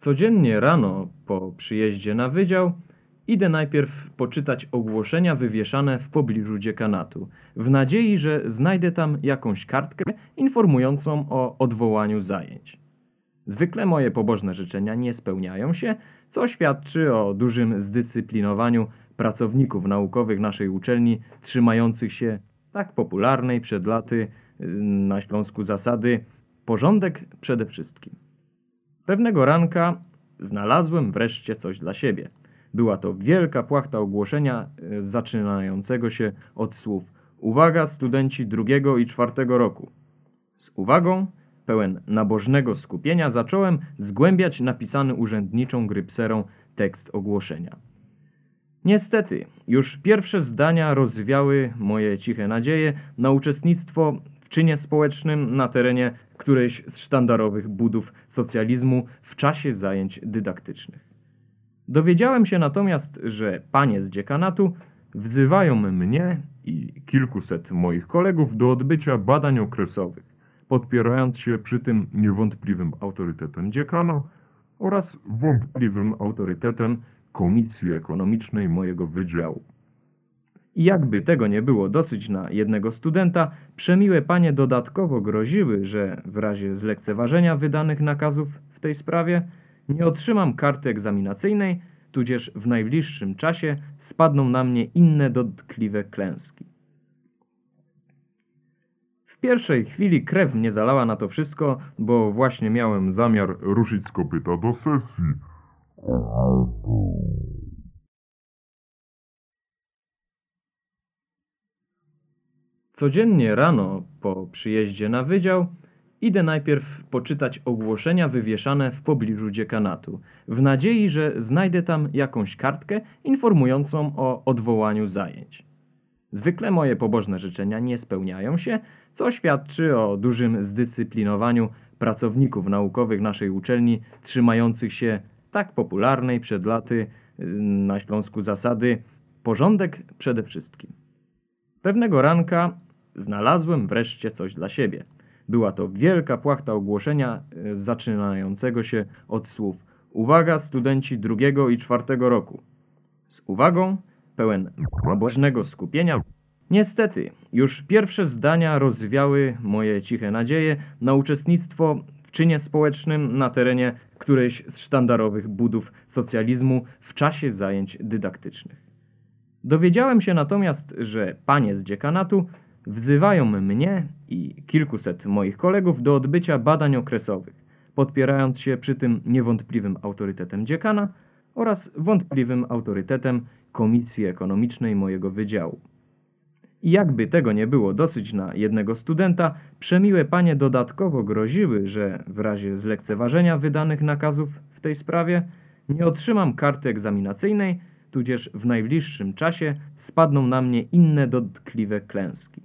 Codziennie rano po przyjeździe na wydział idę najpierw poczytać ogłoszenia wywieszane w pobliżu dziekanatu, w nadziei, że znajdę tam jakąś kartkę informującą o odwołaniu zajęć. Zwykle moje pobożne życzenia nie spełniają się, co świadczy o dużym zdyscyplinowaniu pracowników naukowych naszej uczelni, trzymających się tak popularnej przed laty na Śląsku zasady porządek przede wszystkim. Pewnego ranka znalazłem wreszcie coś dla siebie. Była to wielka płachta ogłoszenia zaczynającego się od słów: uwaga, studenci drugiego i czwartego roku. Z uwagą, pełen nabożnego skupienia, zacząłem zgłębiać napisany urzędniczą grypserą tekst ogłoszenia. Niestety, już pierwsze zdania rozwiały moje ciche nadzieje na uczestnictwo w czynie społecznym na terenie którejś z sztandarowych budów socjalizmu w czasie zajęć dydaktycznych. Dowiedziałem się natomiast, że panie z dziekanatu wzywają mnie i kilkuset moich kolegów do odbycia badań okresowych, podpierając się przy tym niewątpliwym autorytetem dziekana oraz wątpliwym autorytetem Komisji Ekonomicznej mojego wydziału. I jakby tego nie było dosyć na jednego studenta, przemiłe panie dodatkowo groziły, że w razie zlekceważenia wydanych nakazów w tej sprawie nie otrzymam karty egzaminacyjnej, tudzież w najbliższym czasie spadną na mnie inne dotkliwe klęski. W pierwszej chwili krew mnie zalała na to wszystko, bo właśnie miałem zamiar ruszyć z kopyta do sesji. Codziennie rano po przyjeździe na wydział idę najpierw poczytać ogłoszenia wywieszane w pobliżu dziekanatu, w nadziei, że znajdę tam jakąś kartkę informującą o odwołaniu zajęć. Zwykle moje pobożne życzenia nie spełniają się, co świadczy o dużym zdyscyplinowaniu pracowników naukowych naszej uczelni, trzymających się tak popularnej przed laty na Śląsku zasady porządek przede wszystkim. Pewnego ranka znalazłem wreszcie coś dla siebie. Była to wielka płachta ogłoszenia zaczynającego się od słów: uwaga, studenci drugiego i czwartego roku. Z uwagą, pełen nabożnego skupienia. Niestety, już pierwsze zdania rozwiały moje ciche nadzieje na uczestnictwo w czynie społecznym na terenie którejś z sztandarowych budów socjalizmu w czasie zajęć dydaktycznych. Dowiedziałem się natomiast, że panie z dziekanatu wzywają mnie i kilkuset moich kolegów do odbycia badań okresowych, podpierając się przy tym niewątpliwym autorytetem dziekana oraz wątpliwym autorytetem Komisji Ekonomicznej mojego wydziału. I jakby tego nie było dosyć na jednego studenta, przemiłe panie dodatkowo groziły, że w razie zlekceważenia wydanych nakazów w tej sprawie nie otrzymam karty egzaminacyjnej, tudzież w najbliższym czasie spadną na mnie inne dotkliwe klęski.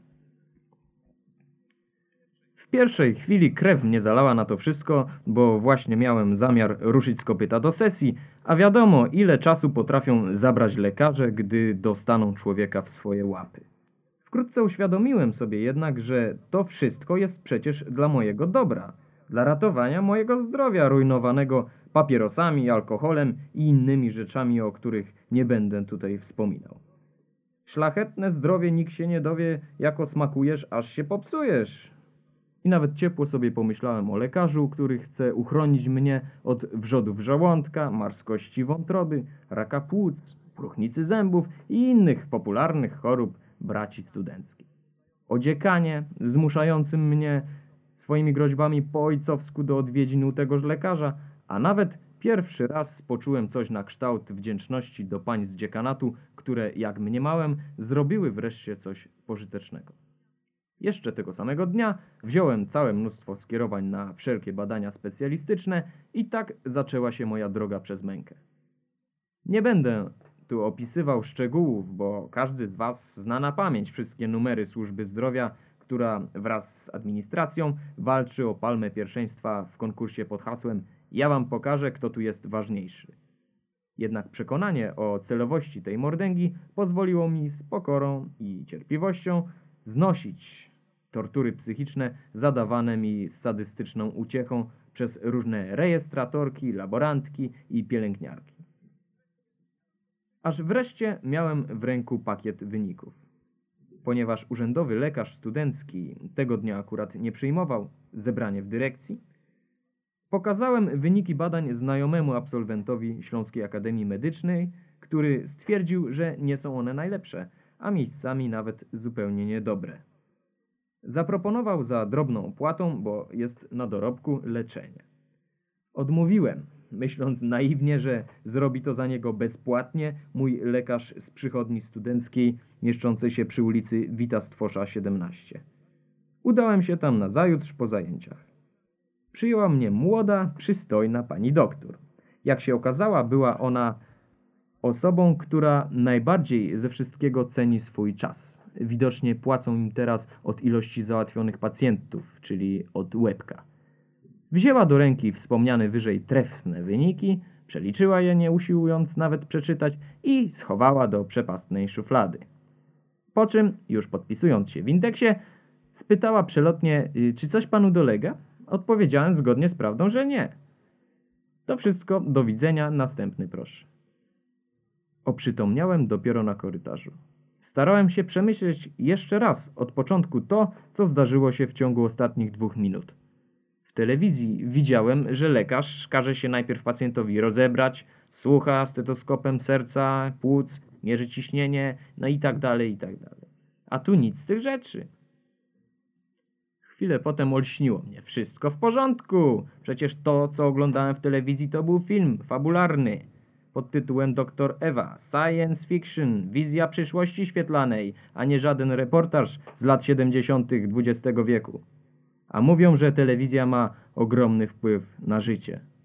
W pierwszej chwili krew mnie zalała na to wszystko, bo właśnie miałem zamiar ruszyć z kopyta do sesji, a wiadomo, ile czasu potrafią zabrać lekarze, gdy dostaną człowieka w swoje łapy. Wkrótce uświadomiłem sobie jednak, że to wszystko jest przecież dla mojego dobra, dla ratowania mojego zdrowia rujnowanego papierosami, alkoholem i innymi rzeczami, o których nie będę tutaj wspominał. Szlachetne zdrowie nikt się nie dowie, jako smakujesz, aż się popsujesz. I nawet ciepło sobie pomyślałem o lekarzu, który chce uchronić mnie od wrzodów żołądka, marskości wątroby, raka płuc, próchnicy zębów i innych popularnych chorób braci studenckich. O dziekanie, zmuszającym mnie swoimi groźbami po ojcowsku do odwiedzin u tegoż lekarza, a nawet pierwszy raz poczułem coś na kształt wdzięczności do pań z dziekanatu, które, jak mniemałem, zrobiły wreszcie coś pożytecznego. Jeszcze tego samego dnia wziąłem całe mnóstwo skierowań na wszelkie badania specjalistyczne i tak zaczęła się moja droga przez mękę. Nie będę tu opisywał szczegółów, bo każdy z was zna na pamięć wszystkie numery służby zdrowia, która wraz z administracją walczy o palmę pierwszeństwa w konkursie pod hasłem „Ja wam pokażę, kto tu jest ważniejszy”. Jednak przekonanie o celowości tej mordęgi pozwoliło mi z pokorą i cierpliwością znosić tortury psychiczne zadawane mi z sadystyczną uciechą przez różne rejestratorki, laborantki i pielęgniarki. Aż wreszcie miałem w ręku pakiet wyników. Ponieważ urzędowy lekarz studencki tego dnia akurat nie przyjmował zebranie w dyrekcji, pokazałem wyniki badań znajomemu absolwentowi Śląskiej Akademii Medycznej, który stwierdził, że nie są one najlepsze, a miejscami nawet zupełnie niedobre. Zaproponował za drobną opłatą, bo jest na dorobku, leczenie. Odmówiłem, myśląc naiwnie, że zrobi to za niego bezpłatnie mój lekarz z przychodni studenckiej mieszczącej się przy ulicy Wita Stwosza 17. Udałem się tam nazajutrz po zajęciach. Przyjęła mnie młoda, przystojna pani doktor. Jak się okazała, była ona osobą, która najbardziej ze wszystkiego ceni swój czas. Widocznie płacą im teraz od ilości załatwionych pacjentów, czyli od łebka. Wzięła do ręki wspomniane wyżej trefne wyniki, przeliczyła je, nie usiłując nawet przeczytać, i schowała do przepastnej szuflady. Po czym, już podpisując się w indeksie, spytała przelotnie, czy coś panu dolega? Odpowiedziałem zgodnie z prawdą, że nie. To wszystko, do widzenia, następny proszę. Oprzytomniałem dopiero na korytarzu. Starałem się przemyśleć jeszcze raz od początku to, co zdarzyło się w ciągu ostatnich 2 minut. W telewizji widziałem, że lekarz każe się najpierw pacjentowi rozebrać, słucha stetoskopem serca, płuc, mierzy ciśnienie, no i tak dalej, i tak dalej. A tu nic z tych rzeczy. Chwilę potem olśniło mnie. Wszystko w porządku. Przecież to, co oglądałem w telewizji, to był film fabularny pod tytułem Dr. Ewa, Science Fiction, wizja przyszłości świetlanej, a nie żaden reportaż z lat 70. XX wieku. A mówią, że telewizja ma ogromny wpływ na życie.